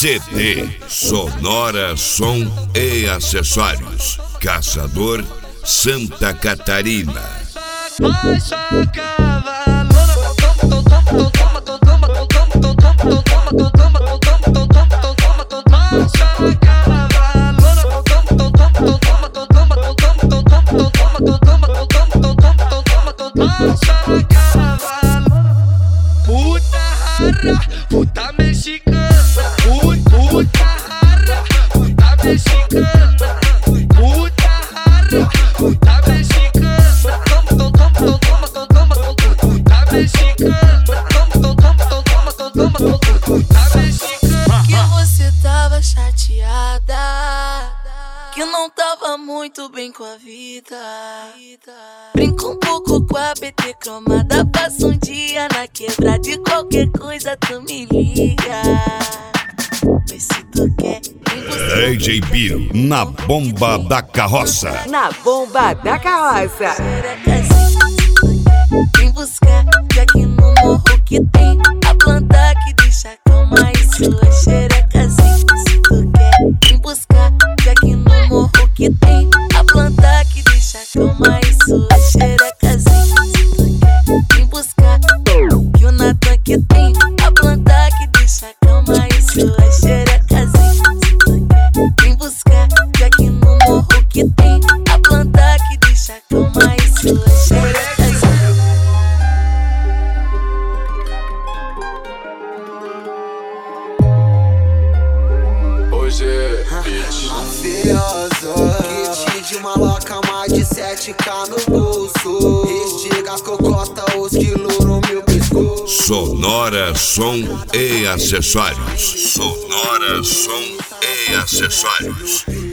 CD, Sonora, som e acessórios. Caçador, Santa Catarina. Puta mexicana, puta rara, puta mexicana, puta rara, puta mexicana, puta mexicana, puta mexicana. Que você tava chateada, que não tava muito bem com a vida. Brinca um pouco com a BT cromada, passa um dia na quebra, de qualquer coisa tu me liga. Vê se tu quer. DJ Biro, na bomba da carroça. Na bomba da carroça. Vem buscar, que aqui no morro que tem a planta que deixa calma e sua xerecazinha. Se tu quer, vem buscar, que aqui no morro que tem a planta que deixa calma e sua xerecazinha. Se tu quer, vem buscar, que o Natan que tem a planta que deixa calma e sua xerecazinha. Se tu quer, vem buscar, que aqui no morro que tem a planta que deixa calma e sua xerecazinha. Mafioso, kit de maloca, mais de 7K no bolso. Estiga as cocota, os quilos no meu pescoço. Sonora, som e acessórios. Sonora, som e acessórios.